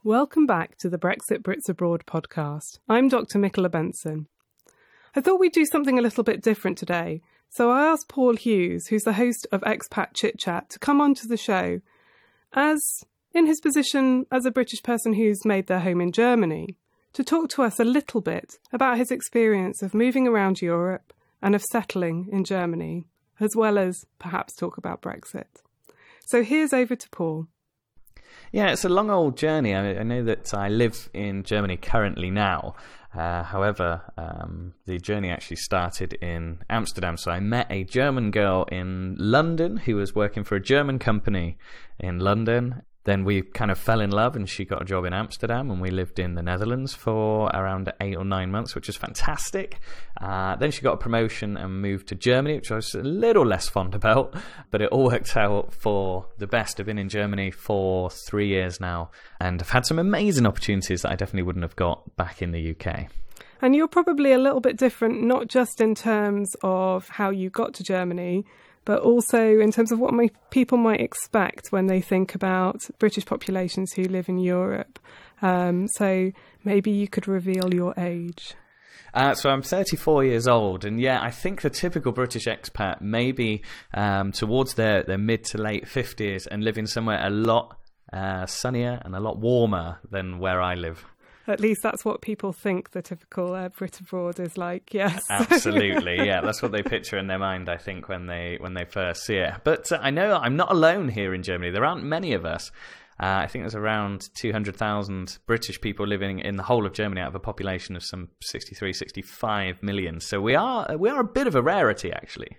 Welcome back to the Brexit Brits Abroad podcast. I'm Dr. Nicola Benson. I thought we'd do something a little bit different today, so I asked Paul Hughes, who's the host of Expat Chit Chat, to come onto the show, as in his position as a British person who's made their home in Germany, to talk to us a little bit about his experience of moving around Europe and of settling in Germany, as well as perhaps talk about Brexit. So here's over to Paul. Yeah, it's a long old journey. I know that I live in Germany currently now. However, the journey actually started in Amsterdam. So I met a German girl in London who was working for a German company in London. Then we kind of fell in love and she got a job in Amsterdam and we lived in the Netherlands for around 8 or 9 months, which was fantastic. Then she got a promotion and moved to Germany, which I was a little less fond about, but it all worked out for the best. I've been in Germany for 3 years now and I've had some amazing opportunities that I definitely wouldn't have got back in the UK. And you're probably a little bit different, not just in terms of how you got to Germany, but also in terms of what people might expect when they think about British populations who live in Europe. So maybe you could reveal your age. So I'm 34 years old, and yeah, I think the typical British expat may be towards their mid to late 50s and living somewhere a lot sunnier and a lot warmer than where I live. At least that's what people think the typical Brit abroad is like, yes. Absolutely, yeah. That's what they picture in their mind, I think, when they first see it. But I know I'm not alone here in Germany. There aren't many of us. I think there's around 200,000 British people living in the whole of Germany out of a population of some 63, 65 million. So we are a bit of a rarity, actually.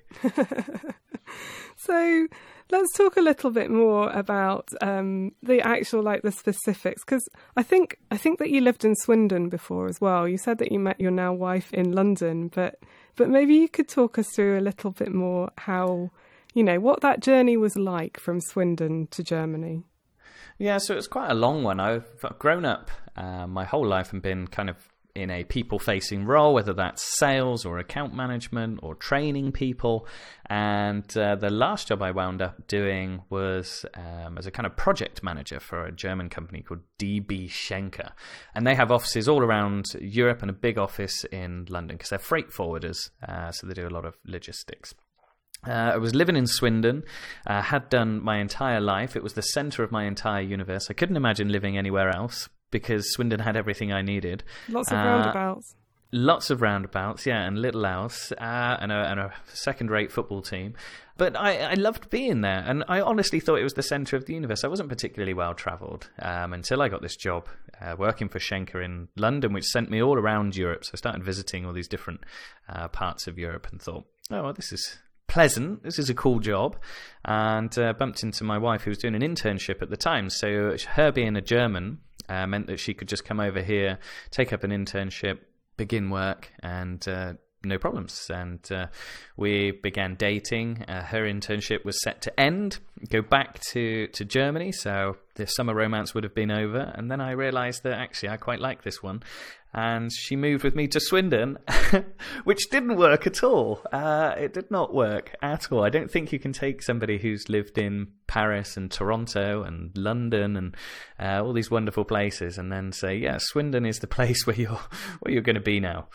So let's talk a little bit more about the actual, the specifics, because I think that you lived in Swindon before as well. You said that you met your now wife in London, but maybe you could talk us through a little bit more how, what that journey was like from Swindon to Germany. Yeah, so it's quite a long one. I've grown up my whole life and been kind of in a people-facing role, whether that's sales or account management or training people. And the last job I wound up doing was as a kind of project manager for a German company called DB Schenker. And they have offices all around Europe and a big office in London because they're freight forwarders, so they do a lot of logistics. I was living in Swindon, had done my entire life. It was the centre of my entire universe. I couldn't imagine living anywhere else because Swindon had everything I needed. Lots of roundabouts. Lots of roundabouts, yeah, and little house, and a second-rate football team. But I loved being there, and I honestly thought it was the centre of the universe. I wasn't particularly well-travelled until I got this job working for Schenker in London, which sent me all around Europe. So I started visiting all these different parts of Europe and thought, oh, well, this is pleasant, this is a cool job, and bumped into my wife who was doing an internship at the time. So her being a German meant that she could just come over here, take up an internship, begin work, and no problems. And we began dating. Her internship was set to end, go back to Germany, so the summer romance would have been over. And then I realised that actually I quite like this one. And she moved with me to Swindon, which didn't work at all. It did not work at all. I don't think you can take somebody who's lived in Paris and Toronto and London and all these wonderful places and then say, yeah, Swindon is the place where you're going to be now.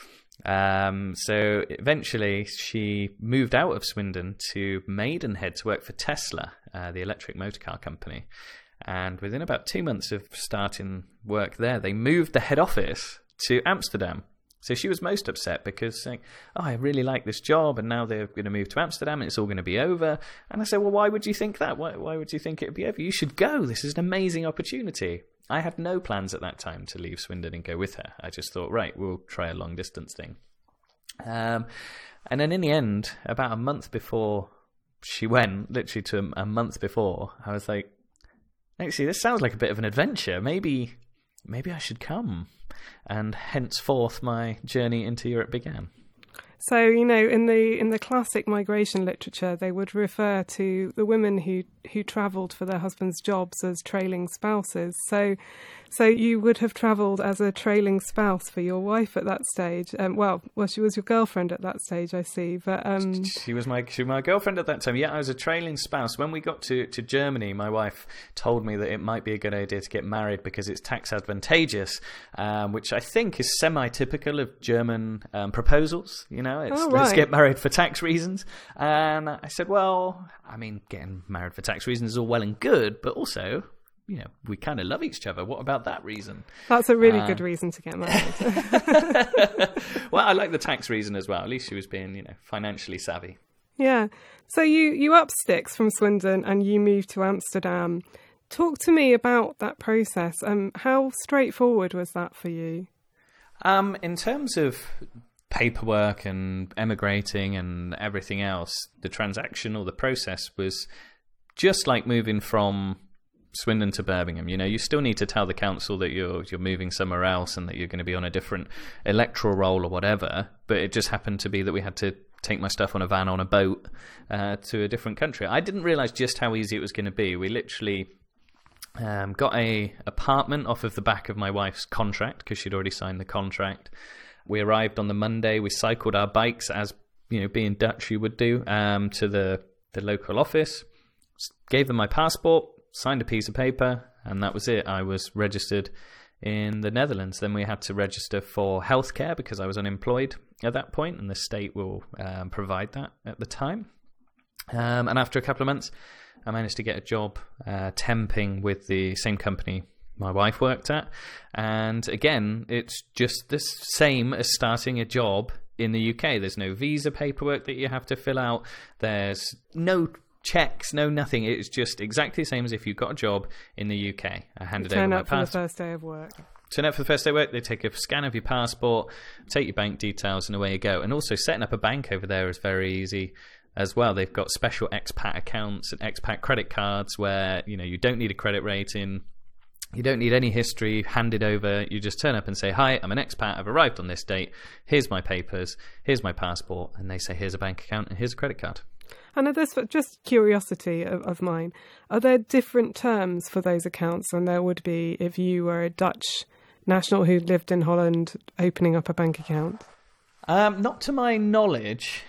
So eventually she moved out of Swindon to Maidenhead to work for Tesla, the electric motor car company. And within about 2 months of starting work there, they moved the head office to Amsterdam. So she was most upset because saying, oh, I really like this job and now they're going to move to Amsterdam and it's all going to be over. And I said, well, why would you think that? Why would you think it would be over? You should go. This is an amazing opportunity. I had no plans at that time to leave Swindon and go with her. I just thought, right, we'll try a long distance thing. And then in the end, about a month before she went, literally to a month before, I was like, actually, this sounds like a bit of an adventure. Maybe I should come. And henceforth, my journey into Europe began. So, in the classic migration literature, they would refer to the women who travelled for their husbands' jobs as trailing spouses. So So you would have travelled as a trailing spouse for your wife at that stage. Well, she was your girlfriend at that stage, I see. But she was my girlfriend at that time. Yeah, I was a trailing spouse. When we got to Germany, my wife told me that it might be a good idea to get married because it's tax advantageous, which I think is semi-typical of German proposals. You know, let's get married for tax reasons. And I said, well, I mean, getting married for tax reasons is all well and good, but also, you know, we kind of love each other. What about that reason? That's a really good reason to get married. Well, I like the tax reason as well. At least she was being, you know, financially savvy. Yeah. So you up sticks from Swindon and you moved to Amsterdam. Talk to me about that process. How straightforward was that for you? In terms of paperwork and emigrating and everything else, the transaction or the process was just like moving from Swindon to Birmingham. You know, you still need to tell the council that you're moving somewhere else and that you're going to be on a different electoral roll or whatever, but it just happened to be that we had to take my stuff on a van on a boat to a different country. I didn't realise just how easy it was going to be. We literally got a apartment off of the back of my wife's contract because she'd already signed the contract. We arrived on the Monday. We cycled our bikes, as you know, being Dutch you would do, to the local office, gave them my passport, signed a piece of paper, and that was it. I was registered in the Netherlands. Then we had to register for healthcare because I was unemployed at that point, and the state will provide that at the time. And after a couple of months, I managed to get a job temping with the same company my wife worked at. And again, it's just the same as starting a job in the UK. There's no visa paperwork that you have to fill out. There's no checks, no nothing. It's just exactly the same as if you got a job in the UK. I handed over my passport. Turn up for the first day of work. Turn up for the first day of work. They take a scan of your passport, take your bank details, and away you go. And also setting up a bank over there is very easy as well. They've got special expat accounts and expat credit cards where, you know, you don't need a credit rating. You don't need any history handed over. You just turn up and say, hi, I'm an expat. I've arrived on this date. Here's my papers. Here's my passport. And they say, here's a bank account and here's a credit card. And are there, just curiosity of mine, are there different terms for those accounts than there would be if you were a Dutch national who lived in Holland opening up a bank account? Not to my knowledge.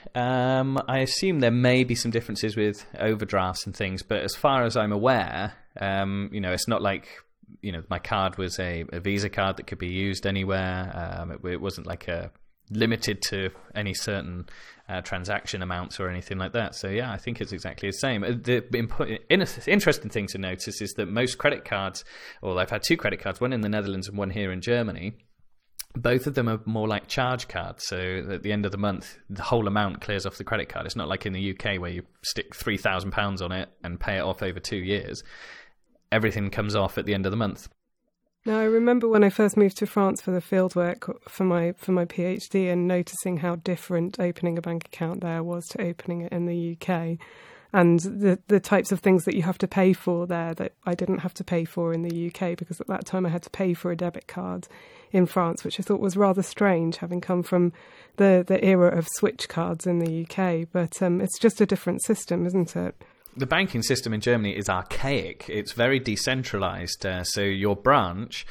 I assume there may be some differences with overdrafts and things, but as far as I'm aware, you know, it's not like, you know, my card was a Visa card that could be used anywhere. It wasn't like limited to any certain transaction amounts or anything like that. So yeah, I think it's exactly the same. The interesting thing to notice is that most credit cards, well, I've had two credit cards, one in the Netherlands and one here in Germany. Both of them are more like charge cards. So at the end of the month, the whole amount clears off the credit card. It's not like in the UK where you stick £3,000 on it and pay it off over 2 years. Everything comes off at the end of the month. Now, I remember when I first moved to France for the fieldwork for my PhD and noticing how different opening a bank account there was to opening it in the UK, and the types of things that you have to pay for there that I didn't have to pay for in the UK, because at that time I had to pay for a debit card in France, which I thought was rather strange, having come from the era of switch cards in the UK. But it's just a different system, isn't it? The banking system in Germany is archaic. It's very decentralized. So your branch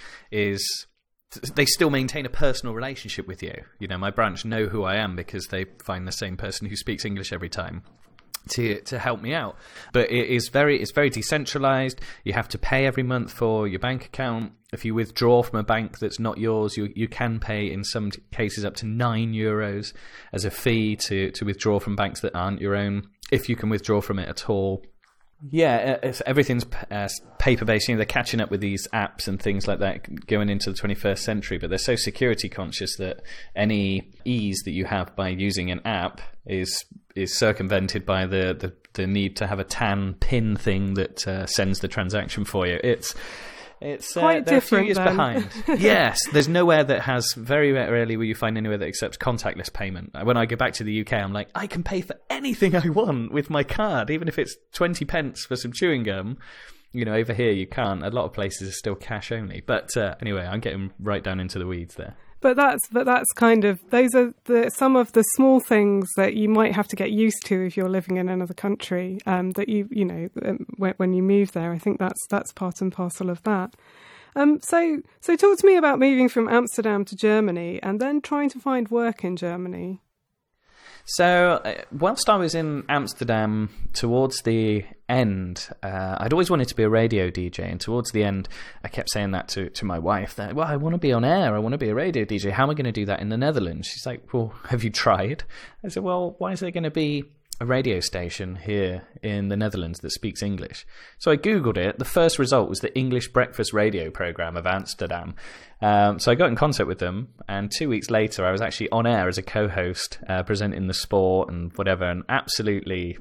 they still maintain a personal relationship with you. You know, my branch know who I am because they find the same person who speaks English every time to help me out. But it's very decentralized. You have to pay every month for your bank account. If you withdraw from a bank that's not yours, you can pay in some cases up to €9 as a fee to withdraw from banks that aren't your own, if you can withdraw from it at all. Yeah, everything's paper-based. You know, they're catching up with these apps and things like that going into the 21st century, but they're so security conscious that any ease that you have by using an app is circumvented by the need to have a TAN PIN thing that sends the transaction for you. It's quite different. Years behind. Yes, there's nowhere that has, very rarely will you find anywhere that accepts contactless payment. When I go back to the UK, I'm like, I can pay for anything I want with my card, even if it's 20 pence for some chewing gum. You know, over here you can't. A lot of places are still cash only. But anyway, I'm getting right down into the weeds there. But that's kind of, those are some of the small things that you might have to get used to if you're living in another country. That you know when you move there, I think that's part and parcel of that. So talk to me about moving from Amsterdam to Germany and then trying to find work in Germany. So whilst I was in Amsterdam, towards the end, I'd always wanted to be a radio DJ, and towards the end, I kept saying that to my wife, that, well, I want to be on air, I want to be a radio DJ. How am I going to do that in the Netherlands? She's like, well, have you tried? I said, well, why is there going to be a radio station here in the Netherlands that speaks English? So I Googled it. The first result was the English Breakfast Radio Programme of Amsterdam. So I got in contact with them, and 2 weeks later I was actually on air as a co-host, presenting the sport and whatever, and absolutely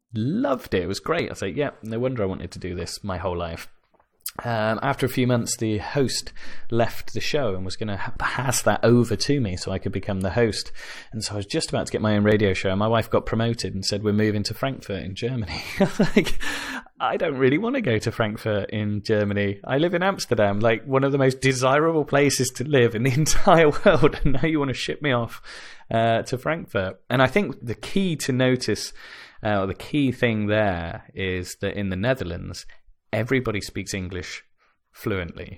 loved it. It was great. I was like, yeah, no wonder I wanted to do this my whole life. After a few months, the host left the show and was going to pass that over to me so I could become the host. And so I was just about to get my own radio show, and my wife got promoted and said, we're moving to Frankfurt in Germany. I was like, I don't really want to go to Frankfurt in Germany. I live in Amsterdam, like one of the most desirable places to live in the entire world, and now you want to ship me off to Frankfurt. And I think the key to notice, or the key thing there, is that in the Netherlands, everybody speaks English fluently.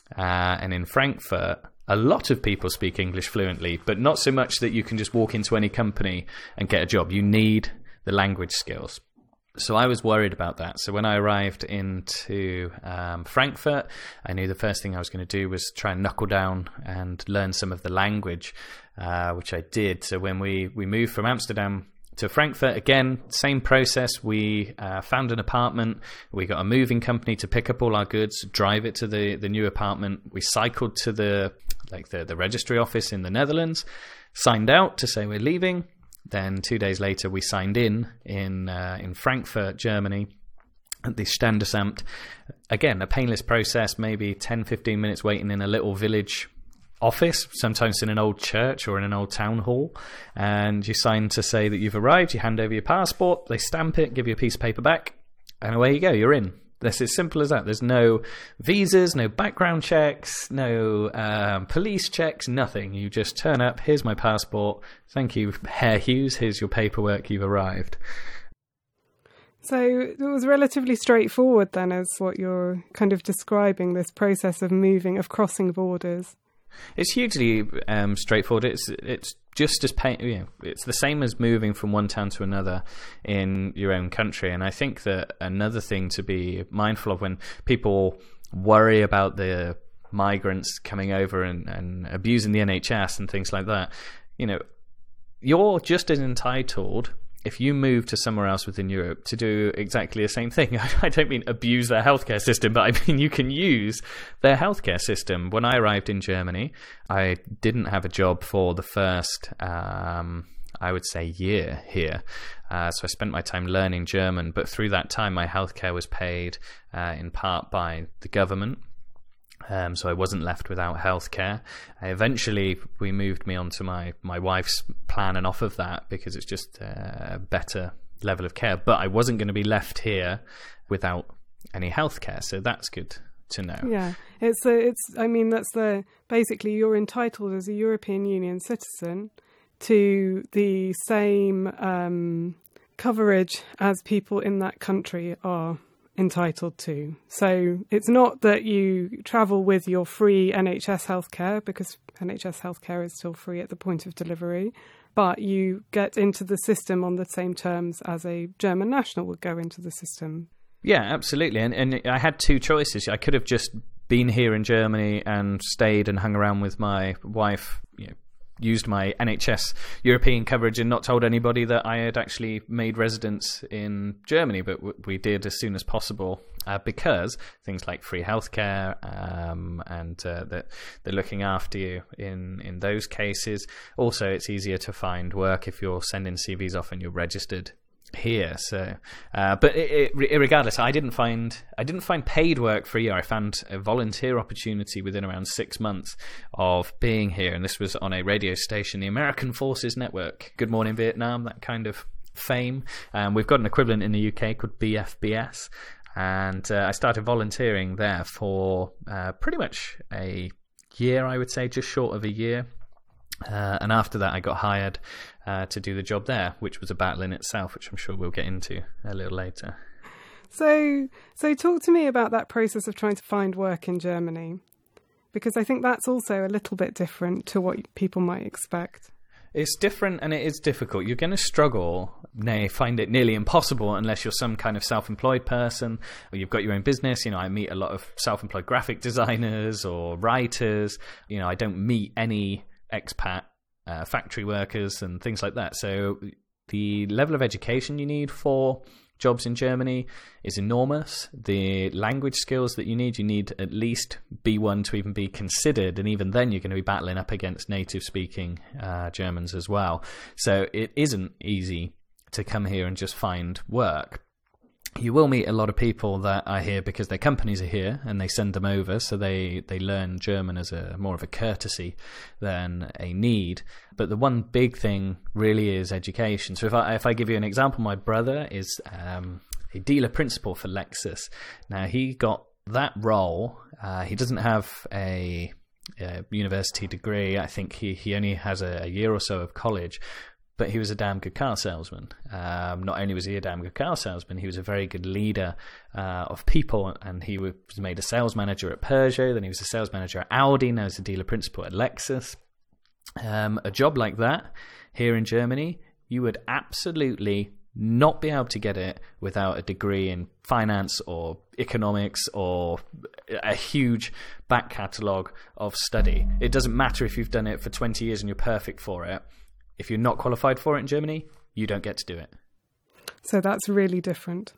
And in Frankfurt, a lot of people speak English fluently, but not so much that you can just walk into any company and get a job. You need the language skills. So I was worried about that. So when I arrived into Frankfurt, I knew the first thing I was going to do was try and knuckle down and learn some of the language, which I did. So when we moved from Amsterdam to Frankfurt, again, same process. We found an apartment. We got a moving company to pick up all our goods, drive it to the new apartment. We cycled to the registry office in the Netherlands, signed out to say we're leaving. Then 2 days later, we signed in Frankfurt, Germany, at the Standesamt. Again, a painless process, maybe 10, 15 minutes waiting in a little village office, sometimes in an old church or in an old town hall, and you sign to say that you've arrived. You hand over your passport, they stamp it, give you a piece of paper back, and away you go, you're in. That's as simple as that. There's no visas, no background checks, no police checks, nothing. You just turn up, here's my passport, thank you, Herr Hughes, here's your paperwork, you've arrived. So it was relatively straightforward then, as what you're kind of describing, this process of moving, of crossing borders. It's hugely straightforward. It's just as it's the same as moving from one town to another in your own country. And I think that another thing to be mindful of when people worry about the migrants coming over and abusing the NHS and things like that, you're just as entitled, if you move to somewhere else within Europe, to do exactly the same thing. I don't mean abuse their healthcare system, but I mean you can use their healthcare system. When I arrived in Germany, I didn't have a job for the first, I would say, year here. So I spent my time learning German, but through that time, my healthcare was paid in part by the government. So I wasn't left without healthcare. Eventually, we moved me onto my wife's plan, and off of that, because it's just a better level of care. But I wasn't going to be left here without any healthcare, so that's good to know. Yeah, basically you're entitled as a European Union citizen to the same coverage as people in that country are entitled to. So it's not that you travel with your free NHS healthcare, because NHS healthcare is still free at the point of delivery, but you get into the system on the same terms as a German national would go into the system. Yeah, absolutely. And I had two choices. I could have just been here in Germany and stayed and hung around with my wife, used my NHS European coverage and not told anybody that I had actually made residence in Germany, but we did as soon as possible because things like free healthcare and that they're looking after you in those cases. Also, it's easier to find work if you're sending CVs off and you're registered here. So but regardless, I didn't find paid work for a year. I found a volunteer opportunity within around 6 months of being here, and this was on a radio station, the American Forces Network, Good Morning Vietnam, that kind of fame. We've got an equivalent in the UK called BFBS, and I started volunteering there for pretty much a year, I would say, just short of a year. And after that, I got hired to do the job there, which was a battle in itself, which I'm sure we'll get into a little later. So talk to me about that process of trying to find work in Germany, because I think that's also a little bit different to what people might expect. It's different and it is difficult. You're going to struggle, nay, find it nearly impossible unless you're some kind of self-employed person or you've got your own business. I meet a lot of self-employed graphic designers or writers. I don't meet any expat factory workers and things like that. So the level of education you need for jobs in Germany is enormous. The language skills that you need at least B1 to even be considered, and even then you're going to be battling up against native speaking Germans as well. So it isn't easy to come here and just find work. You will meet a lot of people that are here because their companies are here and they send them over, so they learn German as more of a courtesy than a need. But the one big thing really is education. So if I give you an example, my brother is a dealer principal for Lexus. Now, he got that role. He doesn't have a university degree. I think he only has a year or so of college. But he was a damn good car salesman. Not only was he a damn good car salesman, he was a very good leader of people, and he was made a sales manager at Peugeot, then he was a sales manager at Audi, now he's a dealer principal at Lexus. A job like that here in Germany, you would absolutely not be able to get it without a degree in finance or economics or a huge back catalogue of study. It doesn't matter if you've done it for 20 years and you're perfect for it. If you're not qualified for it in Germany, you don't get to do it. So that's really different.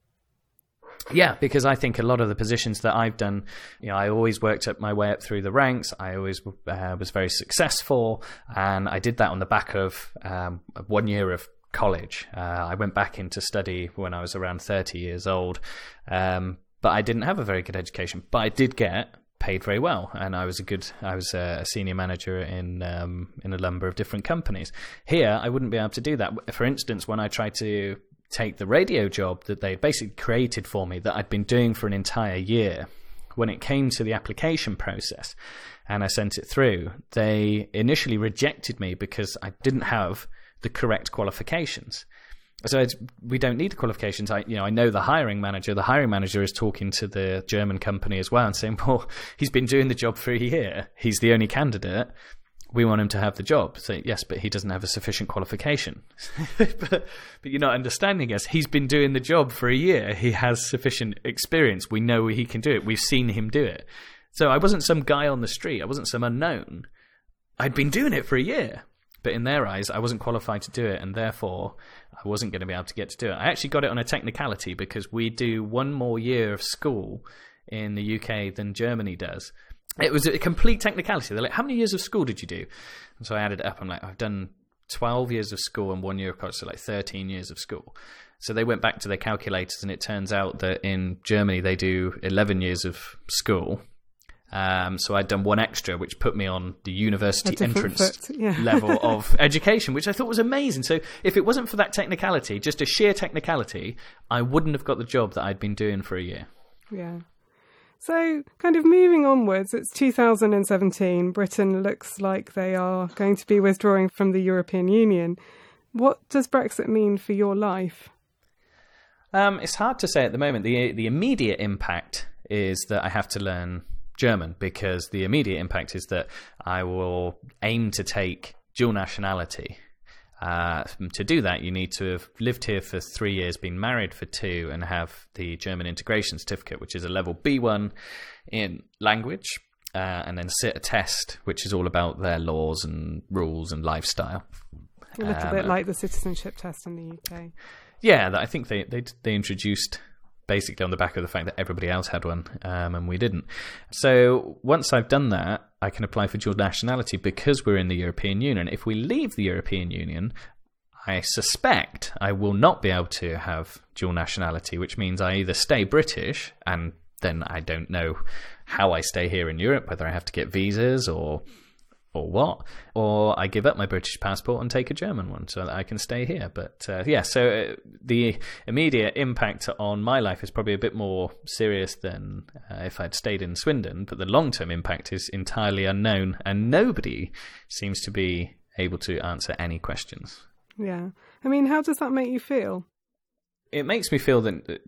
Yeah, because I think a lot of the positions that I've done, I always worked my way up through the ranks. I always was very successful, and I did that on the back of 1 year of college. I went back into study when I was around 30 years old, but I didn't have a very good education. But I did get paid very well, and I was a senior manager in a number of different companies. Here, I wouldn't be able to do that. For instance, when I tried to take the radio job that they basically created for me that I'd been doing for an entire year, when it came to the application process and I sent it through, they initially rejected me because I didn't have the correct qualifications. So we don't need the qualifications. I know the hiring manager. The hiring manager is talking to the German company as well and saying, well, he's been doing the job for a year. He's the only candidate. We want him to have the job. So yes, but he doesn't have a sufficient qualification. but you're not understanding us. He's been doing the job for a year. He has sufficient experience. We know he can do it. We've seen him do it. So I wasn't some guy on the street. I wasn't some unknown. I'd been doing it for a year. But in their eyes, I wasn't qualified to do it, and therefore I wasn't going to be able to get to do it. I actually got it on a technicality because we do one more year of school in the UK than Germany does. It was a complete technicality. They're like, how many years of school did you do? And so I added it up. I'm like, I've done 12 years of school and 1 year of college, so like 13 years of school. So they went back to their calculators, and it turns out that in Germany they do 11 years of school. So I'd done one extra, which put me on the university entrance level of education, which I thought was amazing. So if it wasn't for that technicality, just a sheer technicality, I wouldn't have got the job that I'd been doing for a year. Yeah. So kind of moving onwards, it's 2017. Britain looks like they are going to be withdrawing from the European Union. What does Brexit mean for your life? It's hard to say at the moment. The immediate impact is that I have to learn German, because the immediate impact is that I will aim to take dual nationality. To do that, you need to have lived here for 3 years, been married for 2, and have the German integration certificate, which is a level B1 in language, and then sit a test, which is all about their laws and rules and lifestyle. A little bit like the citizenship test in the UK. Yeah, I think they introduced basically on the back of the fact that everybody else had one, and we didn't. So once I've done that, I can apply for dual nationality because we're in the European Union. If we leave the European Union, I suspect I will not be able to have dual nationality, which means I either stay British, and then I don't know how I stay here in Europe, whether I have to get visas or what, or I give up my British passport and take a German one so that I can stay here. But so the immediate impact on my life is probably a bit more serious than if I'd stayed in Swindon, but the long-term impact is entirely unknown, and nobody seems to be able to answer any questions. Yeah. I mean, how does that make you feel? It makes me feel that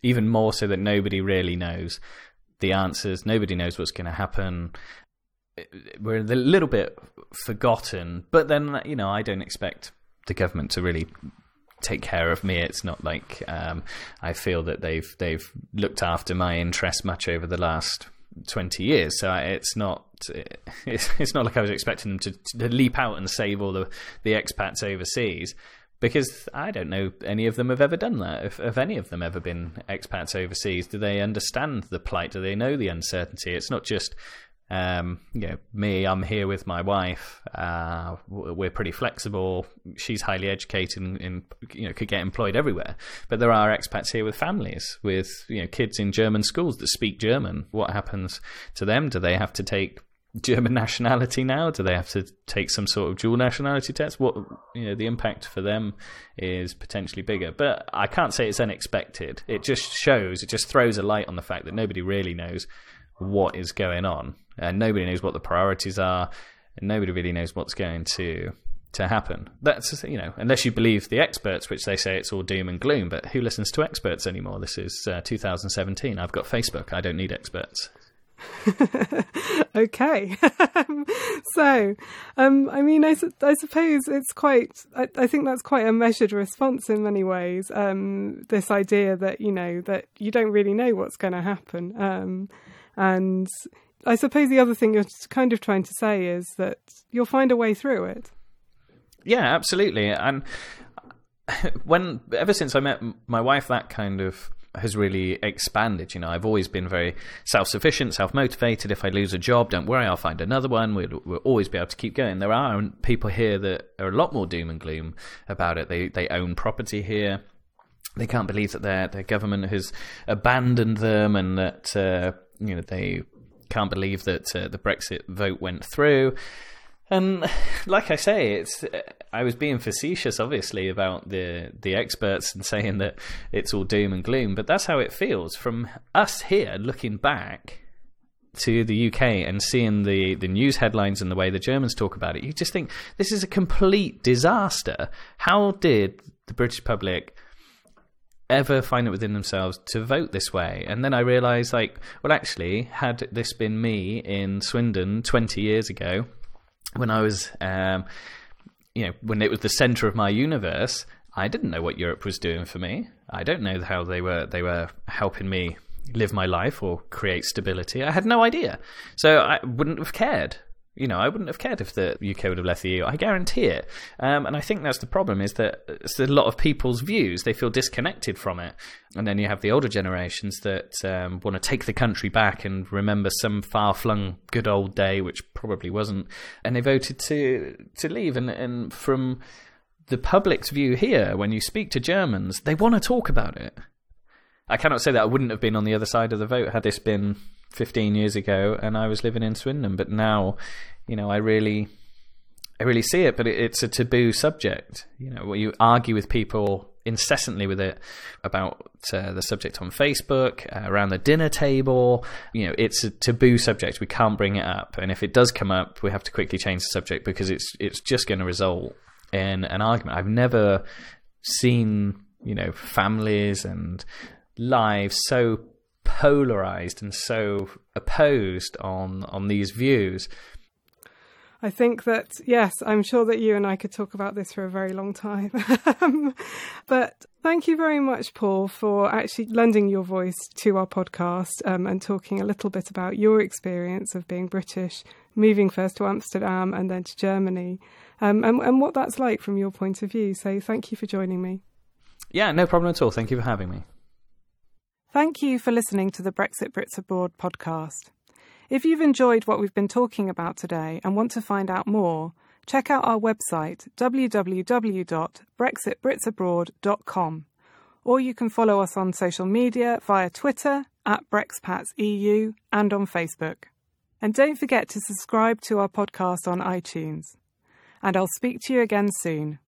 even more so that nobody really knows the answers. Nobody knows what's going to happen. We're a little bit forgotten, but then, I don't expect the government to really take care of me. It's not like I feel that they've looked after my interests much over the last 20 years. So it's not like I was expecting them to leap out and save all the expats overseas, because I don't know any of them have ever done that. If any of them ever been expats overseas, do they understand the plight? Do they know the uncertainty? It's not just me, I'm here with my wife, we're pretty flexible, she's highly educated and could get employed everywhere, but there are expats here with families, with kids in German schools that speak German. What happens to them? Do they have to take German nationality now? Do they have to take some sort of dual nationality test? What the impact for them is potentially bigger, but I can't say it's unexpected. It just throws a light on the fact that nobody really knows what is going on, and nobody knows what the priorities are, and nobody really knows what's going to happen. That's unless you believe the experts, which they say it's all doom and gloom. But who listens to experts anymore? This is 2017. I've got Facebook. I don't need experts. Okay. So, I suppose it's quite, I think that's quite a measured response in many ways. This idea that, that you don't really know what's going to happen. And I suppose the other thing you're kind of trying to say is that you'll find a way through it. Yeah, absolutely. And ever since I met my wife, that kind of has really expanded. I've always been very self-sufficient, self-motivated. If I lose a job, don't worry, I'll find another one. We'll always be able to keep going. There are people here that are a lot more doom and gloom about it. They own property here. They can't believe that their government has abandoned them, and that they can't believe that the Brexit vote went through. And like I say, I was being facetious, obviously, about the experts and saying that it's all doom and gloom, but that's how it feels from us here looking back to the UK and seeing the news headlines and the way the Germans talk about it. You just think, this is a complete disaster. How did the British public ever find it within themselves to vote this way? And then I realised, actually, had this been me in Swindon 20 years ago, when I was, when it was the centre of my universe, I didn't know what Europe was doing for me. I don't know how they were helping me live my life or create stability. I had no idea. So I wouldn't have cared. I wouldn't have cared if the UK would have left the EU. I guarantee it. And I think that's the problem, is that it's a lot of people's views. They feel disconnected from it. And then you have the older generations that want to take the country back and remember some far-flung good old day, which probably wasn't. And they voted to leave. And from the public's view here, when you speak to Germans, they want to talk about it. I cannot say that I wouldn't have been on the other side of the vote had this been 15 years ago and I was living in Swindon, but now, I really see it, but it's a taboo subject. You argue with people incessantly with it about the subject on Facebook, around the dinner table. It's a taboo subject. We can't bring it up, and if it does come up, we have to quickly change the subject because it's just going to result in an argument. I've never seen, families and lives so polarized and so opposed on these views. I think that, yes, I'm sure that you and I could talk about this for a very long time. But thank you very much, Paul, for actually lending your voice to our podcast and talking a little bit about your experience of being British, moving first to Amsterdam and then to Germany, and what that's like from your point of view. So thank you for joining me. Yeah, no problem at all. Thank you for having me. Thank you for listening to the Brexit Brits Abroad podcast. If you've enjoyed what we've been talking about today and want to find out more, check out our website www.brexitbritsabroad.com, or you can follow us on social media via Twitter @BrexpatsEU and on Facebook. And don't forget to subscribe to our podcast on iTunes. And I'll speak to you again soon.